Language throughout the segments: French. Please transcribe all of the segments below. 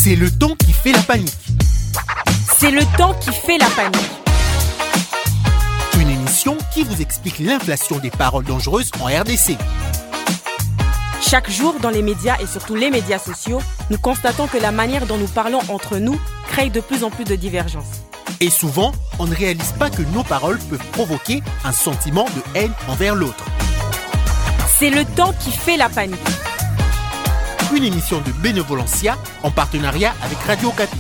C'est le temps qui fait la panique. C'est le temps qui fait la panique. Une émission qui vous explique l'inflation des paroles dangereuses en RDC. Chaque jour, dans les médias et surtout les médias sociaux, nous constatons que la manière dont nous parlons entre nous crée de plus en plus de divergences. Et souvent, on ne réalise pas que nos paroles peuvent provoquer un sentiment de haine envers l'autre. C'est le temps qui fait la panique. Une émission de Bénévolencia en partenariat avec Radio Okapi.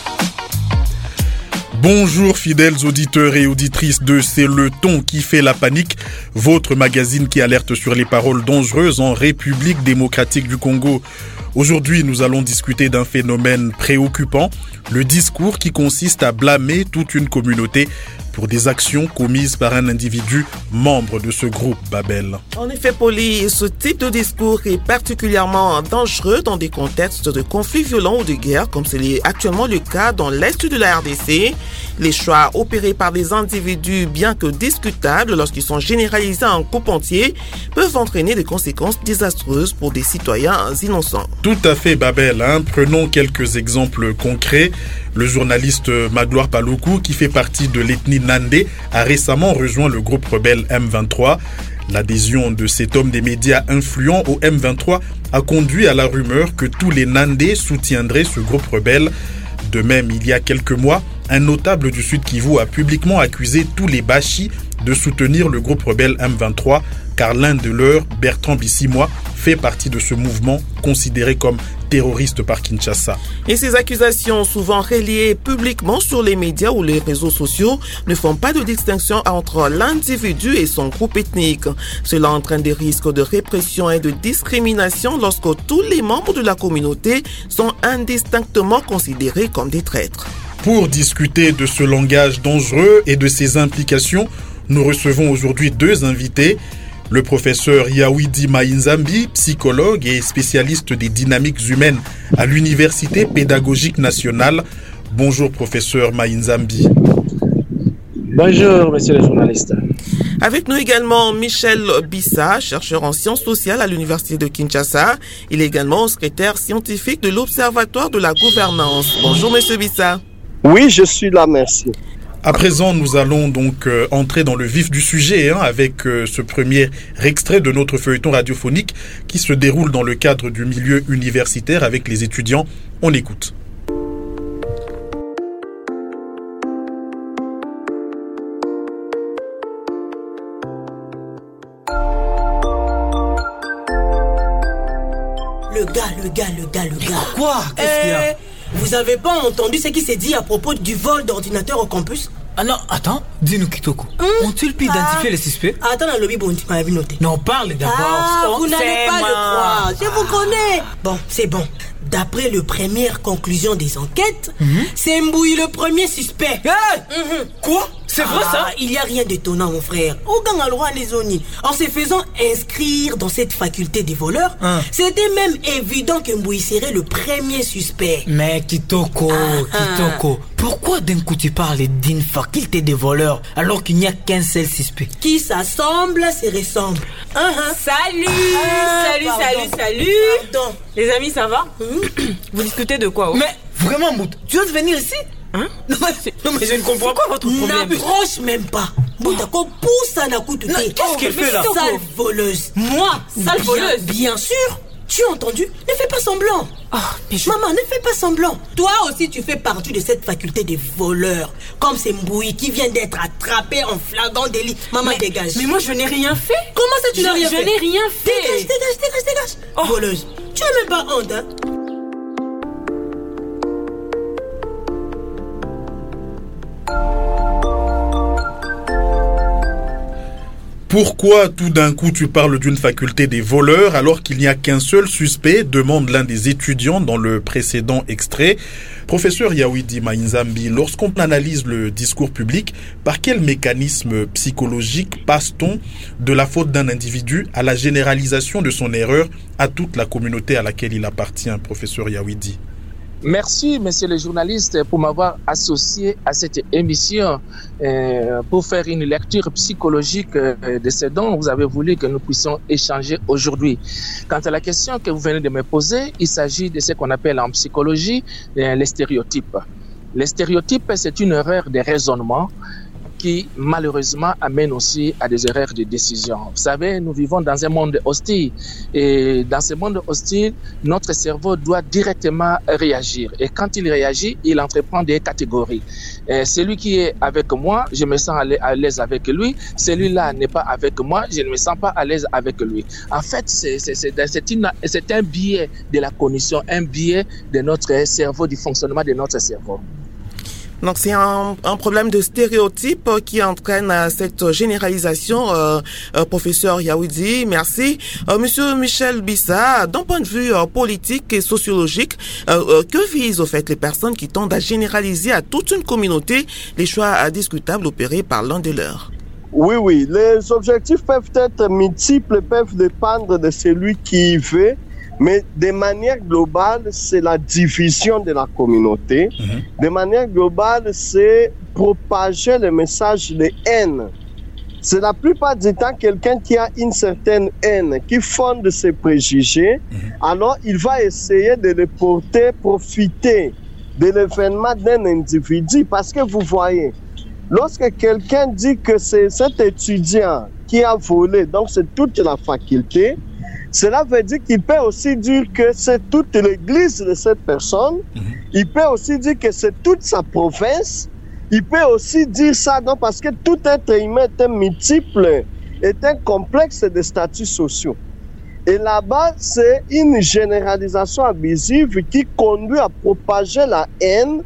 Bonjour fidèles auditeurs et auditrices de C'est le ton qui fait la panique, votre magazine qui alerte sur les paroles dangereuses en République démocratique du Congo. Aujourd'hui, nous allons discuter d'un phénomène préoccupant, le discours qui consiste à blâmer toute une communauté pour des actions commises par un individu membre de ce groupe, Babel. En effet, Poli, ce type de discours est particulièrement dangereux dans des contextes de conflits violents ou de guerre, comme c'est actuellement le cas dans l'est de la RDC. Les choix opérés par des individus, bien que discutables lorsqu'ils sont généralisés en groupe entier, peuvent entraîner des conséquences désastreuses pour des citoyens innocents. Tout à fait, Babel. Prenons quelques exemples concrets. Le journaliste Magloire Paloukou, qui fait partie de l'ethnie Nandé, a récemment rejoint le groupe rebelle M23. L'adhésion de cet homme des médias influent au M23 a conduit à la rumeur que tous les Nandés soutiendraient ce groupe rebelle. De même, il y a quelques mois, un notable du Sud Kivu a publiquement accusé tous les Bachis de soutenir le groupe rebelle M23, car l'un de leurs, Bertrand Bissimois, fait partie de ce mouvement considéré comme terroriste par Kinshasa. Et ces accusations, souvent reliées publiquement sur les médias ou les réseaux sociaux, ne font pas de distinction entre l'individu et son groupe ethnique. Cela entraîne des risques de répression et de discrimination lorsque tous les membres de la communauté sont indistinctement considérés comme des traîtres. Pour discuter de ce langage dangereux et de ses implications, nous recevons aujourd'hui deux invités. Le professeur Yawidi Mayinzambi, psychologue et spécialiste des dynamiques humaines à l'Université pédagogique nationale. Bonjour professeur Mayinzambi. Bonjour monsieur le journaliste. Avec nous également Michel Bissa, chercheur en sciences sociales à l'Université de Kinshasa. Il est également secrétaire scientifique de l'Observatoire de la gouvernance. Bonjour monsieur Bissa. Oui, je suis là, merci. À présent, nous allons donc entrer dans le vif du sujet avec ce premier extrait de notre feuilleton radiophonique qui se déroule dans le cadre du milieu universitaire avec les étudiants. On l'écoute. Le gars. Quoi? Qu'est-ce qu'il y a? Vous avez pas entendu ce qui s'est dit à propos du vol d'ordinateur au campus? Ah non, attends, dis-nous Kitoko. Ont-ils pu identifier les suspects? Attends, dans le lobby, bon, tu m'avais noté. Non, parle d'abord. Vous n'allez pas le croire, je vous connais. Bon, c'est bon. D'après les premières conclusions des enquêtes, c'est Mboui le premier suspect. Quoi? C'est vrai ça? Il n'y a rien d'étonnant, mon frère. Aucun a le droit à les zones. En se faisant inscrire dans cette faculté des voleurs, c'était même évident que Mboui serait le premier suspect. Mais Kitoko, pourquoi d'un coup tu parles d'une faculté des voleurs alors qu'il n'y a qu'un seul suspect? Qui s'assemble se ressemble. Salut. Pardon. Les amis, ça va? Vous discutez de quoi? Mais vraiment, Mout, tu oses venir ici? Non mais je ne comprends pas votre problème. N'approche même pas. Boutako pousse à la coupe. Qu'est-ce qu'elle fait là? Sale voleuse. Moi, sale voleuse? Bien sûr. Tu as entendu? Ne fais pas semblant. Maman, ne fais pas semblant. Toi aussi, tu fais partie de cette faculté des voleurs. Comme c'est Mboui qui vient d'être attrapé en flagrant délit. Maman, dégage. Mais moi, je n'ai rien fait. Comment ça, tu n'as rien fait? Je n'ai rien fait. Dégage. Voleuse. Tu n'as même pas honte, hein? Pourquoi tout d'un coup tu parles d'une faculté des voleurs alors qu'il n'y a qu'un seul suspect, demande l'un des étudiants dans le précédent extrait. Professeur Yawidi Mayinzambi, lorsqu'on analyse le discours public, par quel mécanisme psychologique passe-t-on de la faute d'un individu à la généralisation de son erreur à toute la communauté à laquelle il appartient, professeur Yawidi? Merci, messieurs les journalistes, pour m'avoir associé à cette émission pour faire une lecture psychologique de ce dont vous avez voulu que nous puissions échanger aujourd'hui. Quant à la question que vous venez de me poser, il s'agit de ce qu'on appelle en psychologie les stéréotypes. Les stéréotypes, c'est une erreur de raisonnement qui malheureusement amène aussi à des erreurs de décision. Vous savez, nous vivons dans un monde hostile et dans ce monde hostile, notre cerveau doit directement réagir et quand il réagit, il entreprend des catégories. Celui qui est avec moi, je me sens à l'aise avec lui. Celui-là n'est pas avec moi, je ne me sens pas à l'aise avec lui. En fait, c'est un biais de la cognition, un biais de notre cerveau, du fonctionnement de notre cerveau. Donc c'est un problème de stéréotype qui entraîne cette généralisation. Professeur Yaoudi, merci. Monsieur Michel Bissa, d'un point de vue politique et sociologique, que visent au fait les personnes qui tendent à généraliser à toute une communauté les choix discutables opérés par l'un de leurs? Oui, les objectifs peuvent être multiples, peuvent dépendre de celui qui veut. Mais de manière globale, c'est la division de la communauté. De manière globale, c'est propager le message de haine. C'est la plupart du temps quelqu'un qui a une certaine haine, qui fonde ses préjugés. Alors, il va essayer de le porter, profiter de l'événement d'un individu. Parce que vous voyez, lorsque quelqu'un dit que c'est cet étudiant qui a volé, donc c'est toute la faculté, cela veut dire qu'il peut aussi dire que c'est toute l'église de cette personne. Il peut aussi dire que c'est toute sa province. Il peut aussi dire ça non, parce que tout être humain est un multiple, est un complexe de statuts sociaux. Et là-bas, c'est une généralisation abusive qui conduit à propager la haine,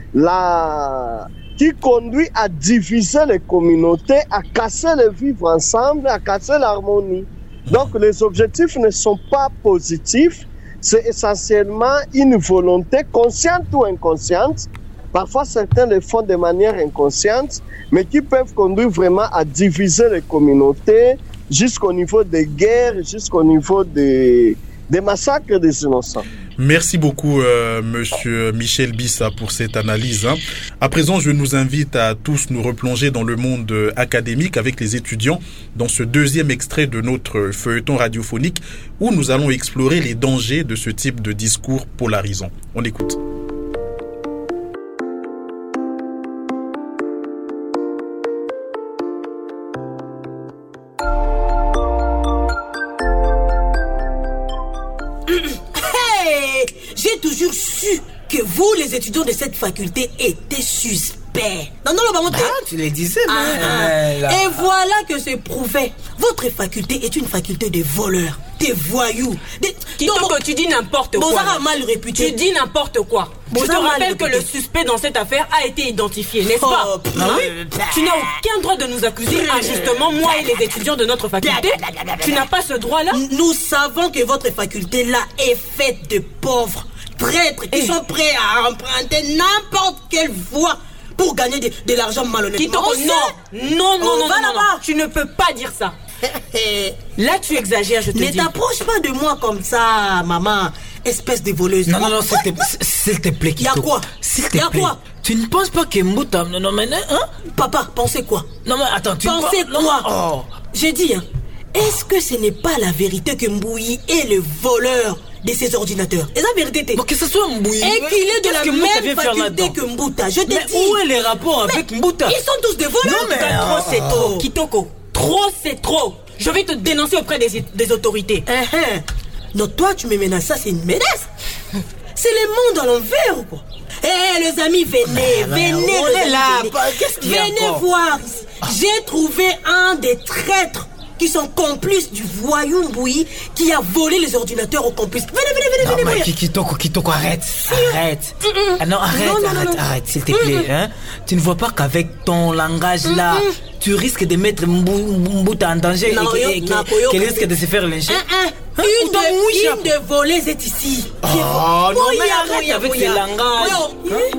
qui conduit à diviser les communautés, à casser le vivre ensemble, à casser l'harmonie. Donc, les objectifs ne sont pas positifs. C'est essentiellement une volonté consciente ou inconsciente. Parfois, certains le font de manière inconsciente, mais qui peuvent conduire vraiment à diviser les communautés jusqu'au niveau des guerres, jusqu'au niveau des massacres des innocents. Merci beaucoup, monsieur Michel Bissa, pour cette analyse. À présent, je nous invite à tous nous replonger dans le monde académique avec les étudiants dans ce deuxième extrait de notre feuilleton radiophonique où nous allons explorer les dangers de ce type de discours polarisant. On écoute. J'ai toujours su que vous, les étudiants de cette faculté, étiez suspects. Non, tu le disais, Et voilà que c'est prouvé. Votre faculté est une faculté de voleurs, de voyous. Kitoko, tu dis n'importe quoi. Bozara a mal réputé. Tu dis n'importe quoi. Je te rappelle que le suspect dans cette affaire a été identifié, n'est-ce pas? Tu n'as aucun droit de nous accuser injustement, moi et les étudiants de notre faculté. Tu n'as pas ce droit-là. Nous savons que votre faculté-là est faite de pauvres traîtres qui sont prêts à emprunter n'importe quelle voie pour gagner de l'argent malhonnête. Kitoko, non, tu ne peux pas dire ça. Là, tu exagères, je te dis. Ne t'approche pas de moi comme ça, maman. Espèce de voleuse. Non, s'il te plaît, Kitoko. Y'a quoi? S'il te plaît. Tu ne penses pas que Mbouta... Non, mais... Hein? Papa, pensez quoi? Non, mais attends, tu... Pensez quoi? J'ai dit, est-ce que ce n'est pas la vérité que Mbouyi est le voleur de ces ordinateurs? Et la vérité, que ce soit Mbouyi et qu'il est de la même faculté que Mbouta. Je te dis. Où est les rapports avec Mbouta? Ils sont tous des voleurs. Non, mais trop, c'est trop. Kitoko, trop, c'est trop. Je vais te dénoncer auprès des autorités. Non, toi, tu me menaces. Ça, c'est une menace. C'est le monde à l'envers ou quoi? Les amis, venez. On est là. Qu'est-ce qu'il y a encore? Venez voir. J'ai trouvé un des traîtres qui sont complices du voyou Mbouyi qui a volé les ordinateurs aux complices. Venez. Kitoko, arrête. Non, arrête, s'il te plaît. Hein? Tu ne vois pas qu'avec ton langage là, tu risques de mettre Mbouta en danger et qu'elle risque de se faire lyncher. Une de volées est ici. Non, mais arrête avec ce langage.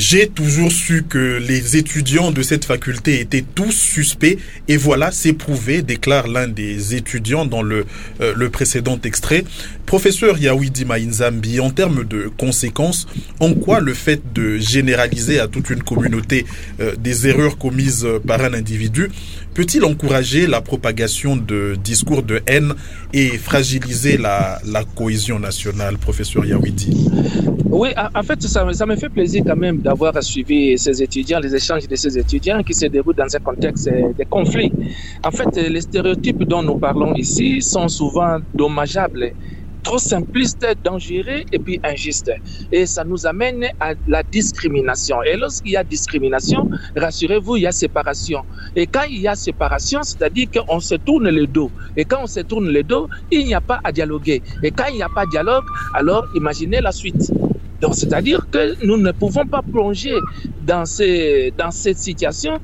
J'ai toujours su que les étudiants de cette faculté étaient tous suspects et voilà, c'est prouvé, déclare l'un des étudiants dans le précédent extrait. Professeur Yawidi Mainzambi, en termes de conséquences, en quoi le fait de généraliser à toute une communauté des erreurs commises par un individu peut-il encourager la propagation de discours de haine et fragiliser la cohésion nationale, professeur Yawidi? Oui, en fait, ça me fait plaisir quand même d'avoir suivi ces étudiants, les échanges de ces étudiants qui se déroulent dans un contexte de conflit. En fait, les stéréotypes dont nous parlons ici sont souvent dommageables, trop simplistes, dangereux et puis injustes. Et ça nous amène à la discrimination. Et lorsqu'il y a discrimination, rassurez-vous, il y a séparation. Et quand il y a séparation, c'est-à-dire qu'on se tourne le dos. Et quand on se tourne le dos, il n'y a pas à dialoguer. Et quand il n'y a pas de dialogue, alors imaginez la suite. Donc, c'est-à-dire que nous ne pouvons pas plonger dans cette situation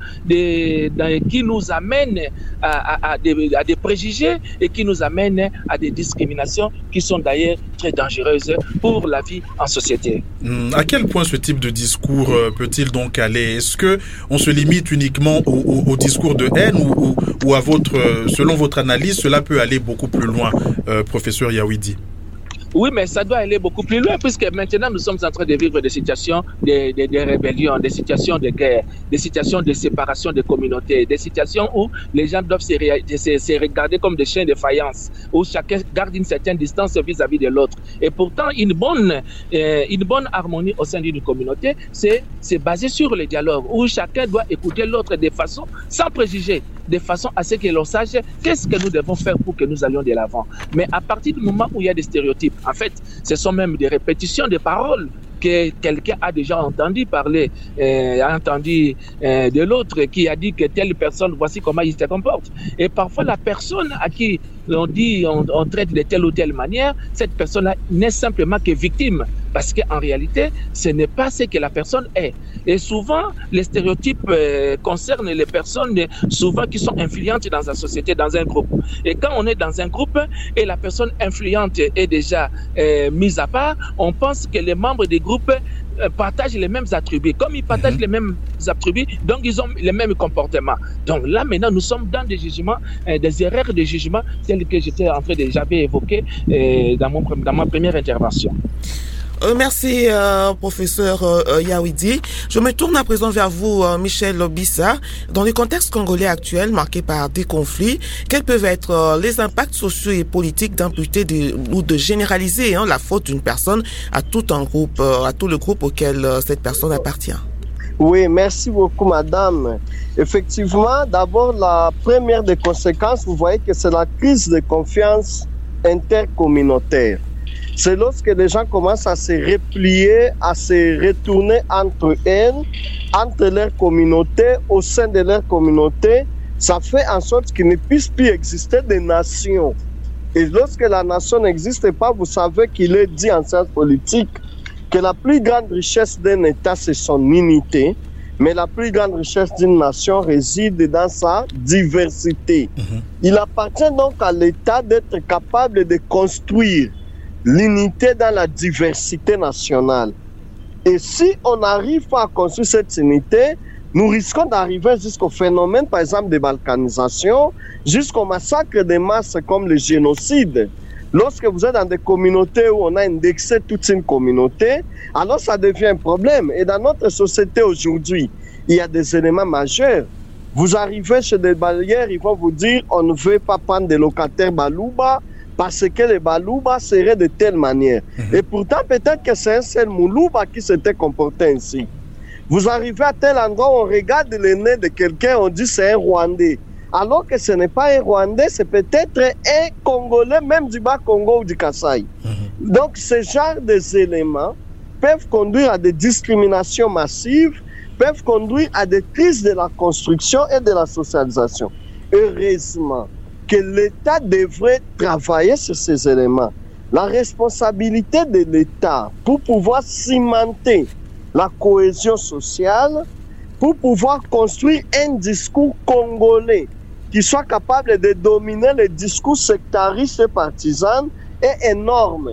qui nous amène à des préjugés et qui nous amène à des discriminations qui sont d'ailleurs très dangereuses pour la vie en société. À quel point ce type de discours peut-il donc aller? Est-ce que on se limite uniquement au discours de haine ou selon votre analyse, cela peut aller beaucoup plus loin, professeur Yawidi? Oui, mais ça doit aller beaucoup plus loin puisque maintenant nous sommes en train de vivre des situations de rébellion, des situations de guerre, des situations de séparation des communautés, des situations où les gens doivent se regarder comme des chiens de faïence, où chacun garde une certaine distance vis-à-vis de l'autre. Et pourtant, une bonne harmonie au sein d'une communauté, c'est basé sur le dialogue, où chacun doit écouter l'autre de façon sans préjugés, de façon à ce que l'on sache qu'est-ce que nous devons faire pour que nous allions de l'avant. Mais à partir du moment où il y a des stéréotypes, en fait, ce sont même des répétitions de paroles que quelqu'un a déjà entendu parler, de l'autre qui a dit que telle personne, voici comment il se comporte. Et parfois, la personne à qui on traite de telle ou telle manière, cette personne-là n'est simplement que victime. Parce qu'en réalité, ce n'est pas ce que la personne est. Et souvent, les stéréotypes concernent les personnes souvent qui sont influentes dans la société, dans un groupe. Et quand on est dans un groupe et la personne influente est déjà mise à part, on pense que les membres du groupe partagent les mêmes attributs. Comme ils partagent les mêmes attributs, donc ils ont les mêmes comportements. Donc là, maintenant, nous sommes dans des jugements, des erreurs de jugement, telles que j'avais évoquées dans ma première intervention. Merci, professeur Yawidi. Je me tourne à présent vers vous, Michel Bissa. Dans le contexte congolais actuel, marqué par des conflits, quels peuvent être les impacts sociaux et politiques d'imputer ou de généraliser la faute d'une personne à tout un groupe, à tout le groupe auquel cette personne appartient? Oui, merci beaucoup, madame. Effectivement, d'abord, la première des conséquences, vous voyez que c'est la crise de confiance intercommunautaire. C'est lorsque les gens commencent à se replier, à se retourner entre elles, entre leur communauté, au sein de leur communauté. Ça fait en sorte qu'il ne puisse plus exister de nations. Et lorsque la nation n'existe pas, vous savez qu'il est dit en sciences politiques que la plus grande richesse d'un État, c'est son unité. Mais la plus grande richesse d'une nation réside dans sa diversité. Il appartient donc à l'État d'être capable de construire l'unité dans la diversité nationale. Et si on n'arrive pas à construire cette unité, nous risquons d'arriver jusqu'au phénomène, par exemple, de balkanisation, jusqu'au massacre des masses comme le génocide. Lorsque vous êtes dans des communautés où on a indexé toute une communauté, alors ça devient un problème. Et dans notre société aujourd'hui, il y a des éléments majeurs. Vous arrivez chez des bailleurs, ils vont vous dire on ne veut pas prendre des locataires Balouba, parce que les Balouba seraient de telle manière. Et pourtant, peut-être que c'est un seul Moulouba qui s'était comporté ainsi. Vous arrivez à tel endroit, on regarde le nez de quelqu'un, on dit c'est un Rwandais. Alors que ce n'est pas un Rwandais, c'est peut-être un Congolais, même du Bas-Congo ou du Kasaï. Donc, ce genre d'éléments peuvent conduire à des discriminations massives, peuvent conduire à des crises de la construction et de la socialisation. Heureusement que l'État devrait travailler sur ces éléments. La responsabilité de l'État pour pouvoir cimenter la cohésion sociale, pour pouvoir construire un discours congolais qui soit capable de dominer les discours sectaristes et partisans est énorme.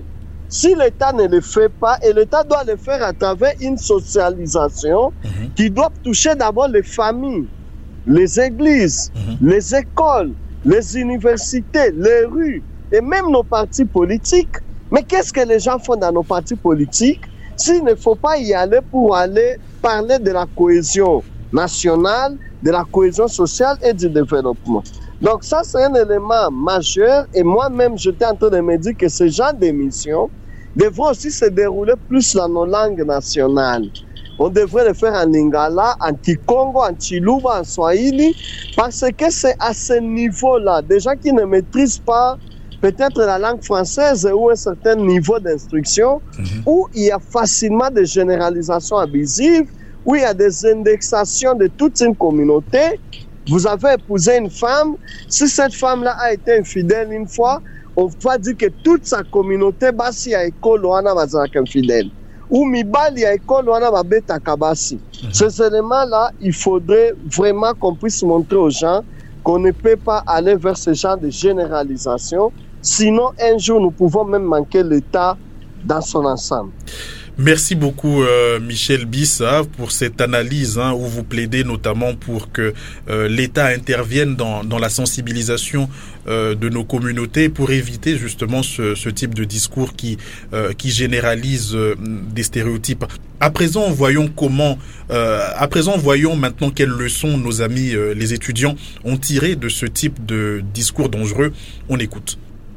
si l'État ne le fait pas, et l'État doit le faire à travers une socialisation qui doit toucher d'abord les familles, les églises, les écoles, les universités, les rues et même nos partis politiques. Mais qu'est-ce que les gens font dans nos partis politiques s'il ne faut pas y aller pour aller parler de la cohésion nationale, de la cohésion sociale et du développement? Donc ça, c'est un élément majeur et moi-même, j'étais en train de me dire que ce genre d'émissions devrait aussi se dérouler plus dans nos langues nationales. On devrait le faire en Lingala, en Kikongo, en Chiluba, en Swahili, parce que c'est à ce niveau-là, des gens qui ne maîtrisent pas peut-être la langue française ou un certain niveau d'instruction, où il y a facilement des généralisations abusives, où il y a des indexations de toute une communauté. Vous avez épousé une femme, si cette femme-là a été infidèle une fois, on va dire que toute sa communauté, basi ya école wana bazalaka infidèle. Ou mibali ya école wana babeta kabasi. Ces éléments-là, il faudrait vraiment qu'on puisse montrer aux gens qu'on ne peut pas aller vers ce genre de généralisation. Sinon, un jour, nous pouvons même manquer l'État dans son ensemble. Merci beaucoup Michel Bissa pour cette analyse où vous plaidez notamment pour que l'État intervienne dans la sensibilisation de nos communautés pour éviter justement ce type de discours qui généralise des stéréotypes. À présent, voyons maintenant quelles leçons nos amis les étudiants ont tirées de ce type de discours dangereux. On écoute.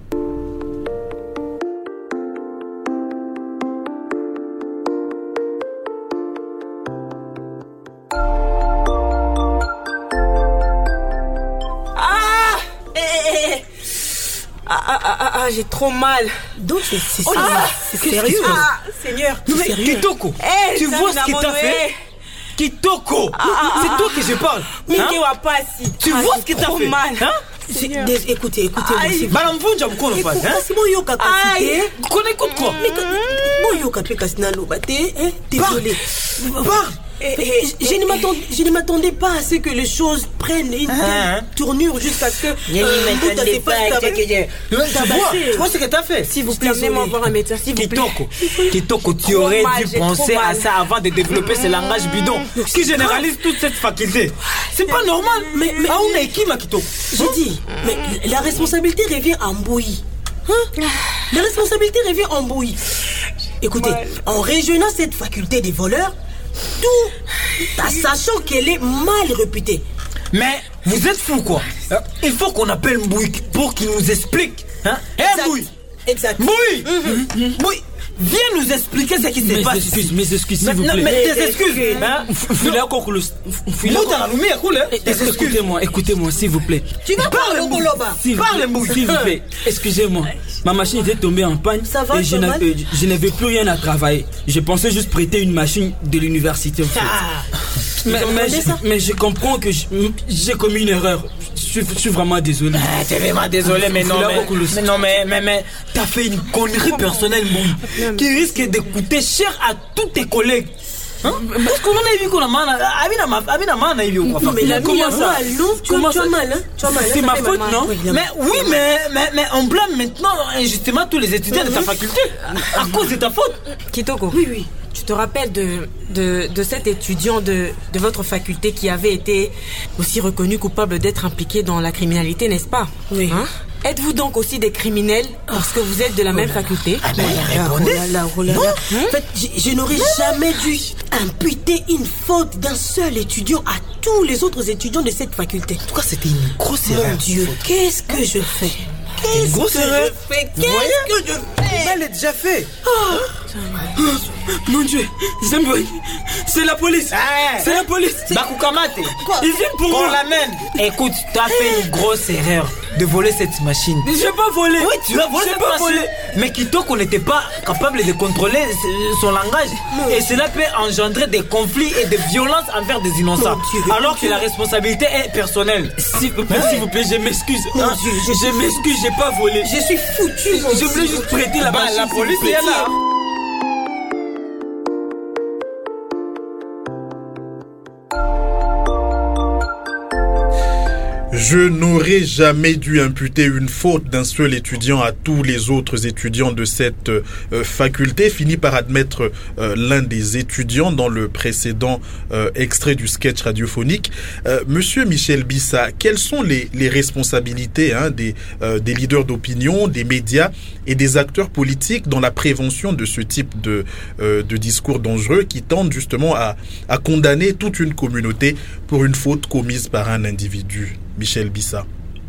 J'ai trop mal. Donc c'est sérieux. Seigneur. Non mais Kitoko, tu vois ce qu'il t'a fait? Kitoko, c'est toi que je parle. Tu vois ce qu'il t'a fait? Écoutez, Madame Vunja mkono pale, c'est bon yoka kasite. Écoute quoi? Bon yoka pe kasina lobate, désolé. Je ne m'attendais pas à ce que les choses prennent une tournure jusqu'à ce que tu vois ce que t'as fait? S'il vous plaît, venez-moi voir un médecin, s'il vous plaît. Kitoko, tu aurais dû penser à ça avant de développer ce langage bidon qui généralise toute cette faculté. C'est pas normal. Mais on est qui, Kitoko? J'ai dit, mais la responsabilité revient en Mbouyi. La responsabilité revient en Mbouyi. Écoutez, en régionnant cette faculté des voleurs, tout en sachant qu'elle est mal réputée. Mais vous êtes fous quoi? Il faut qu'on appelle Mbouyi pour qu'il nous explique. Mbouyi! Exact. Mbouyi! Mbouyi! Viens nous expliquer ce qui se passe. Mes excuses, s'il vous plaît. Mais tes excuses. Écoutez-moi, s'il vous plaît. Tu vas parler Parle, Mbouyi, s'il vous plaît. Excusez-moi. Ma machine était tombée en panne. Ça va, et je n'avais plus rien à travailler. Je pensais juste prêter une machine de l'université, en fait. Mais je comprends que j'ai commis une erreur. Je suis vraiment désolé. T'es vraiment désolé, mais t'as fait une connerie personnelle, Mbouyi, qui risque de coûter cher à tous tes collègues. Parce qu'on a vu qu'on a mal. Mais la comment ça? Tu as mal, c'est ma faute, non? Mais on blâme maintenant injustement tous les étudiants de ta faculté à cause de ta faute. Kitoko. Oui. Tu te rappelles de cet étudiant de votre faculté qui avait été aussi reconnu coupable d'être impliqué dans la criminalité, n'est-ce pas? Oui. Êtes-vous donc aussi des criminels parce que vous êtes de la même faculté? En fait, je n'aurais jamais dû imputer une faute d'un seul étudiant à tous les autres étudiants de cette faculté. En tout cas, c'était une grosse erreur. Mon Dieu, qu'est-ce que je fais? Qu'est-ce que je fais? Elle est déjà fait. Mon Dieu, Zembouyi, c'est la police. C'est la police. Bakukamate. Ils viennent pour qu'on moi. l'amène. Écoute, tu as fait une grosse erreur de voler cette machine. J'ai pas volé. Oui, tu as volé J'ai cette pas machine. volé. Mais Kitoko n'était pas capable de contrôler son langage. Et cela peut engendrer des conflits et des violences envers des innocents. Alors que la responsabilité est personnelle. S'il vous plaît, je m'excuse. Dieu, Je m'excuse, j'ai pas volé. Je suis foutu. Je voulais juste prêter la machine. La police est là. Je n'aurais jamais dû imputer une faute d'un seul étudiant à tous les autres étudiants de cette faculté, finit par admettre l'un des étudiants dans le précédent extrait du sketch radiophonique. Monsieur Michel Bissa, quelles sont les responsabilités des leaders d'opinion, des médias et des acteurs politiques dans la prévention de ce type de discours dangereux qui tendent justement à condamner toute une communauté pour une faute commise par un individu? Michel Bissa.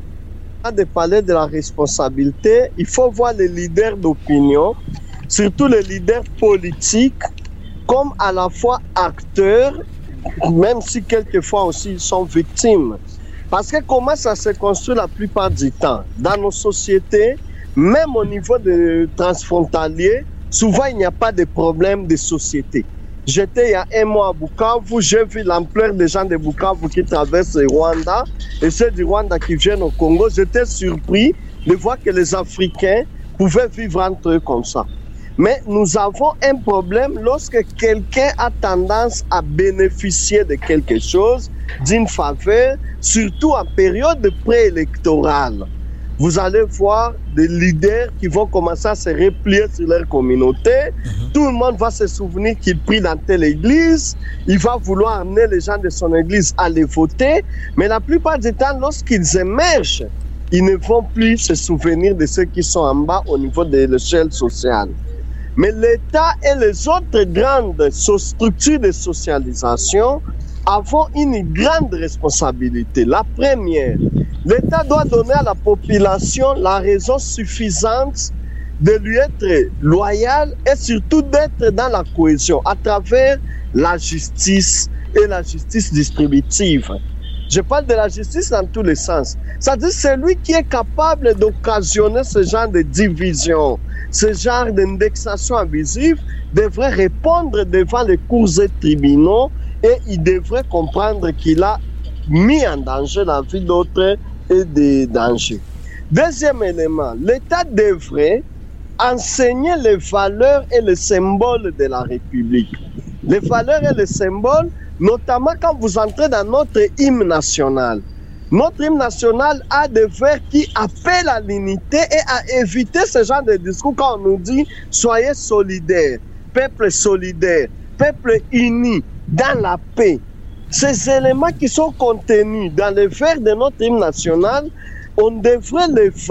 Avant de parler de la responsabilité, il faut voir les leaders d'opinion, surtout les leaders politiques, comme à la fois acteurs, même si quelquefois aussi ils sont victimes. Parce que comment ça se construit la plupart du temps? Dans nos sociétés, même au niveau de transfrontalier, souvent il n'y a pas de problème de société. J'étais il y a un mois à Bukavu, j'ai vu l'ampleur des gens de Bukavu qui traversent le Rwanda et ceux du Rwanda qui viennent au Congo. J'étais surpris de voir que les Africains pouvaient vivre entre eux comme ça. Mais nous avons un problème lorsque quelqu'un a tendance à bénéficier de quelque chose, d'une faveur, surtout en période préélectorale. Vous allez voir des leaders qui vont commencer à se replier sur leur communauté. Tout le monde va se souvenir qu'il prie dans telle église. Il va vouloir amener les gens de son église à les voter. Mais la plupart du temps, lorsqu'ils émergent, ils ne vont plus se souvenir de ceux qui sont en bas au niveau de l'échelle sociale. Mais l'État et les autres grandes structures de socialisation avons une grande responsabilité. La première, l'État doit donner à la population la raison suffisante de lui être loyal et surtout d'être dans la cohésion à travers la justice et la justice distributive. Je parle de la justice dans tous les sens. C'est-à-dire celui qui est capable d'occasionner ce genre de division, ce genre d'indexation abusive, devrait répondre devant les cours et tribunaux et il devrait comprendre qu'il a mis en danger la vie d'autres et des dangers. Deuxième élément, l'État devrait enseigner les valeurs et les symboles de la République. Les valeurs et les symboles, notamment quand vous entrez dans notre hymne national. Notre hymne national a des vers qui appellent à l'unité et à éviter ce genre de discours quand on nous dit « Soyez solidaires, peuple solidaire, peuple uni, dans la paix ». Ces éléments qui sont contenus dans les vers de notre hymne national, on devrait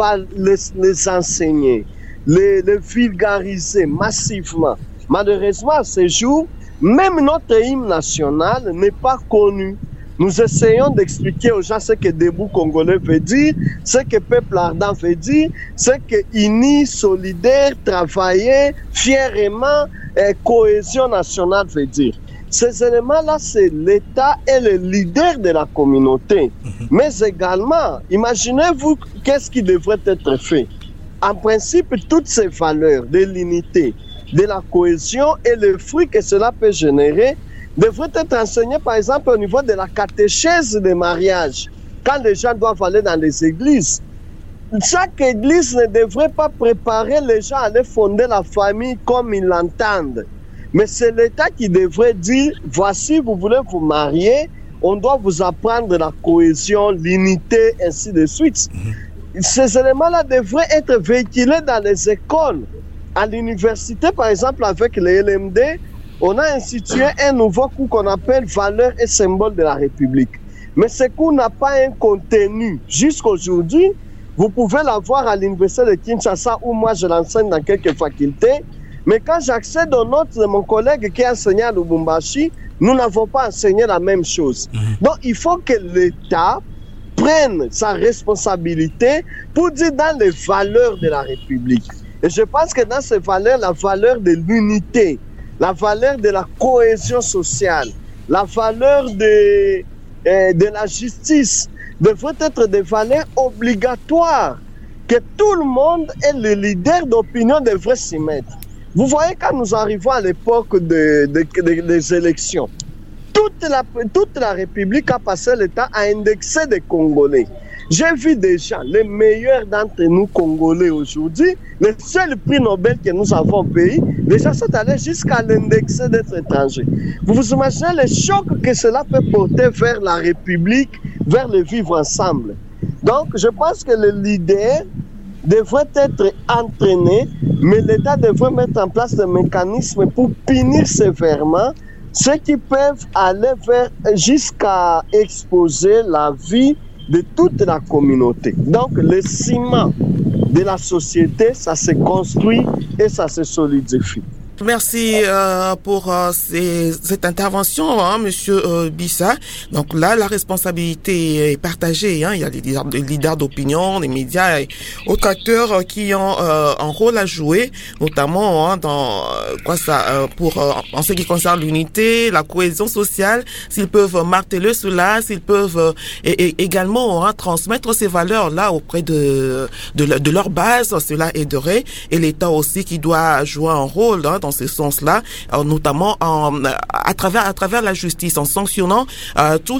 les enseigner, les vulgariser massivement. Malheureusement, à ce jour, même notre hymne national n'est pas connu. Nous essayons d'expliquer aux gens ce que Debout Congolais veut dire, ce que Peuple Ardent veut dire, ce que uni, solidaire, travailler, fièrement, cohésion nationale veut dire. Ces éléments-là, c'est l'État et les leaders de la communauté. Mais également, imaginez-vous qu'est-ce qui devrait être fait. En principe, toutes ces valeurs de l'unité, de la cohésion et le fruit que cela peut générer devraient être enseignés, par exemple, au niveau de la catéchèse des mariages. Quand les gens doivent aller dans les églises, chaque église ne devrait pas préparer les gens à aller fonder la famille comme ils l'entendent. Mais c'est l'État qui devrait dire, voici, vous voulez vous marier, on doit vous apprendre la cohésion, l'unité, ainsi de suite. Ces éléments-là devraient être véhiculés dans les écoles. À l'université, par exemple, avec les LMD, on a institué un nouveau cours qu'on appelle valeurs et symboles de la République. Mais ce cours n'a pas un contenu. Jusqu'aujourd'hui, vous pouvez l'avoir à l'université de Kinshasa où moi je l'enseigne dans quelques facultés. Mais quand j'accède aux notes de mon collègue qui a enseigné à Lubumbashi, nous n'avons pas enseigné la même chose. Donc il faut que l'État prenne sa responsabilité pour dire dans les valeurs de la République. Et je pense que dans ces valeurs, la valeur de l'unité, la valeur de la cohésion sociale, la valeur de la justice devraient être des valeurs obligatoires que tout le monde et les leaders d'opinion devraient s'y mettre. Vous voyez, quand nous arrivons à l'époque des élections, toute la République a passé le temps à indexer des Congolais. J'ai vu des gens, les meilleurs d'entre nous Congolais aujourd'hui, le seul prix Nobel que nous avons au pays, les gens sont allés jusqu'à l'indexer d'être étrangers. Vous vous imaginez le choc que cela peut porter vers la République, vers le vivre ensemble. Donc, je pense que les leaders devraient être entraînés, mais l'État devrait mettre en place des mécanismes pour punir sévèrement ceux qui peuvent aller jusqu'à exposer la vie de toute la communauté. Donc, le ciment de la société, ça se construit et ça se solidifie. Merci pour cette intervention, Monsieur Bissa. Donc là, la responsabilité est partagée. Il y a les leaders d'opinion, les médias et autres acteurs qui ont un rôle à jouer, notamment dans en ce qui concerne l'unité, la cohésion sociale. S'ils peuvent marteler cela, s'ils peuvent également transmettre ces valeurs-là auprès de leur base, cela aiderait. Et l'État aussi qui doit jouer un rôle dans ce sens-là, notamment à travers la justice, en sanctionnant tous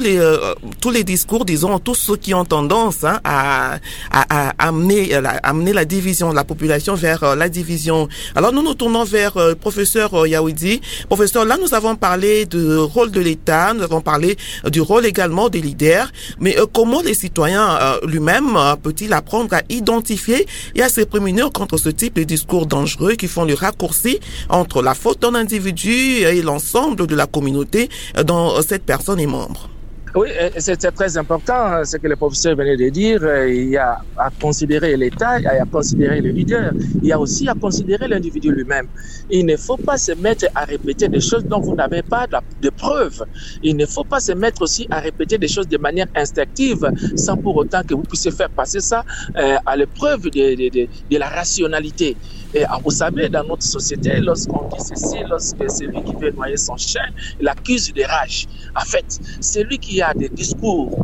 les discours, disons, tous ceux qui ont tendance à amener la division, la population vers la division. Alors nous nous tournons vers professeur Yaoudi. Professeur, là nous avons parlé du rôle de l'État, nous avons parlé du rôle également des leaders, mais comment les citoyens lui-même peut-il apprendre à identifier et à se prémunir contre ce type de discours dangereux qui font le raccourci entre la faute d'un individu et l'ensemble de la communauté dont cette personne est membre? Oui, c'est très important ce que le professeur venait de dire. Il y a à considérer l'État, il y a à considérer le leader, il y a aussi à considérer l'individu lui-même. Il ne faut pas se mettre à répéter des choses dont vous n'avez pas de preuves. Il ne faut pas se mettre aussi à répéter des choses de manière instinctive sans pour autant que vous puissiez faire passer ça à l'épreuve de la rationalité. Et vous savez, dans notre société, lorsqu'on dit ceci, lorsque celui qui veut noyer son chien l'accuse de rage, en fait, celui qui a des discours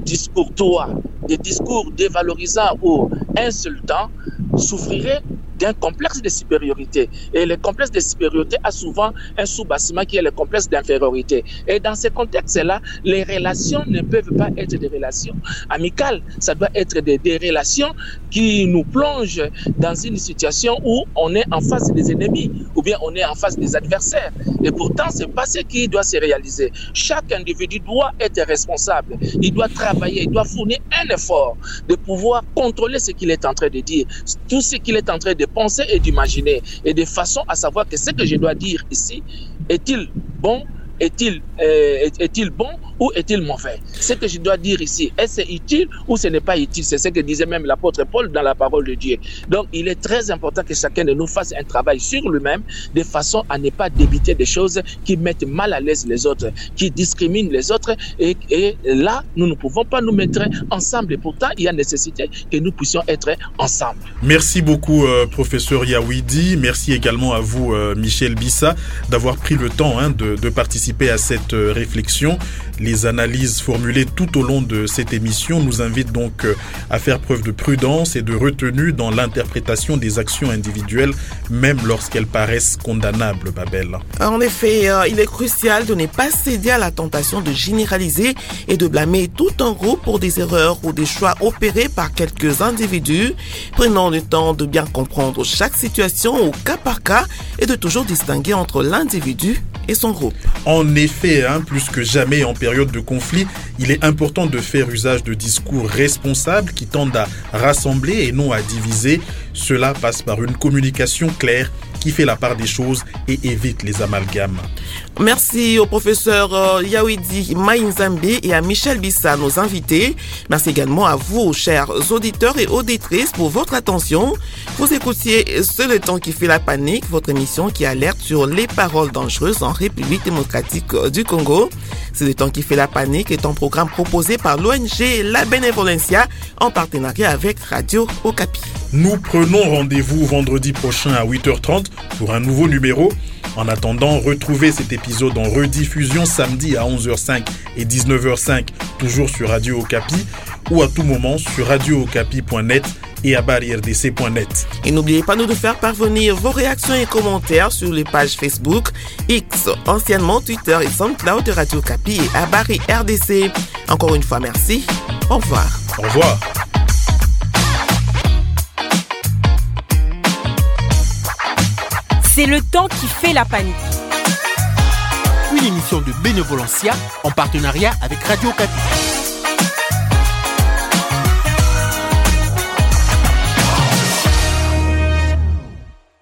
toits, des discours dévalorisants ou insultants, souffrirait d'un complexe de supériorité. Et le complexe de supériorité a souvent un sous-bassement qui est le complexe d'infériorité. Et dans ce contexte-là, les relations ne peuvent pas être des relations amicales. Ça doit être des relations qui nous plongent dans une situation où on est en face des ennemis ou bien on est en face des adversaires. Et pourtant, c'est pas ce qui doit se réaliser. Chaque individu doit être responsable. Il doit travailler, il doit fournir un effort de pouvoir contrôler ce qu'il est en train de dire, tout ce qu'il est en train de penser et d'imaginer, et de façon à savoir que ce que je dois dire ici, est-il bon, est-il bon ou est-il mauvais? Ce que je dois dire ici, est-ce utile ou ce n'est pas utile? C'est ce que disait même l'apôtre Paul dans la parole de Dieu. Donc, il est très important que chacun de nous fasse un travail sur lui-même de façon à ne pas débiter des choses qui mettent mal à l'aise les autres, qui discriminent les autres. Et là, nous ne pouvons pas nous mettre ensemble. Et pourtant, il y a nécessité que nous puissions être ensemble. Merci beaucoup, professeur Yaoudi. Merci également à vous, Michel Bissa, d'avoir pris le temps de participer à cette réflexion. Les analyses formulées tout au long de cette émission nous invitent donc à faire preuve de prudence et de retenue dans l'interprétation des actions individuelles, même lorsqu'elles paraissent condamnables, Babel. En effet, il est crucial de ne pas céder à la tentation de généraliser et de blâmer tout un groupe pour des erreurs ou des choix opérés par quelques individus. Prenons le temps de bien comprendre chaque situation au cas par cas et de toujours distinguer entre l'individu et son groupe. En effet, plus que jamais en période de conflit, il est important de faire usage de discours responsables qui tendent à rassembler et non à diviser. Cela passe par une communication claire qui fait la part des choses et évite les amalgames. Merci au professeur Yaoudi Maïnzambi et à Michel Bissa, nos invités. Merci également à vous, chers auditeurs et auditrices, pour votre attention. Vous écoutiez C'est le temps qui fait la panique, votre émission qui alerte sur les paroles dangereuses en République démocratique du Congo. C'est le temps qui fait la panique est un programme proposé par l'ONG La Benevolencia en partenariat avec Radio Okapi. Nous prenons rendez-vous vendredi prochain à 8h30 pour un nouveau numéro. En attendant, retrouvez cet épisode en rediffusion samedi à 11h05 et 19h05, toujours sur Radio Okapi, ou à tout moment sur radiookapi.net et à barrierdc.net. Et n'oubliez pas de faire parvenir vos réactions et commentaires sur les pages Facebook, X, anciennement Twitter et SoundCloud de Radio Okapi et à Barry RDC. Encore une fois, merci. Au revoir. Au revoir. C'est le temps qui fait la panique. Une émission de Bénévolencia en partenariat avec Radio Okapi.